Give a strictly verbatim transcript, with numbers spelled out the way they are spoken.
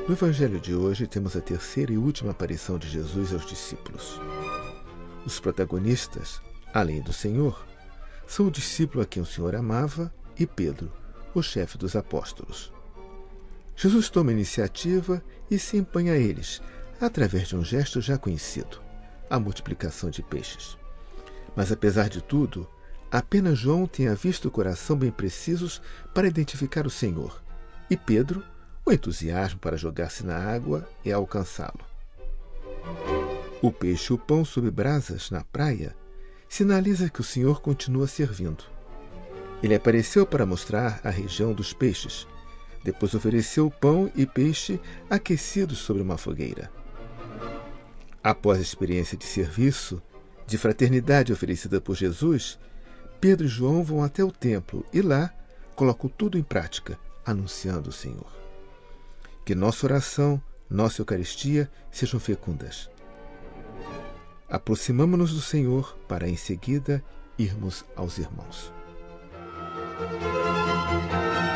No Evangelho de hoje temos a terceira e última aparição de Jesus aos discípulos. Os protagonistas, além do Senhor, são o discípulo a quem o Senhor amava e Pedro, o chefe dos apóstolos. Jesus toma a iniciativa e se empenha a eles, através de um gesto já conhecido, a multiplicação de peixes. Mas, apesar de tudo, apenas João tem a vista e o coração bem precisos para identificar o Senhor, e Pedro, o entusiasmo para jogar-se na água e alcançá-lo. O peixe e o pão sob brasas na praia sinaliza que o Senhor continua servindo. Ele apareceu para mostrar a região dos peixes, depois ofereceu pão e peixe aquecidos sobre uma fogueira. Após a experiência de serviço, de fraternidade oferecida por Jesus, Pedro e João vão até o templo e lá colocam tudo em prática, anunciando o Senhor. Que nossa oração, nossa Eucaristia sejam fecundas. Aproximamo-nos do Senhor para, em seguida, irmos aos irmãos.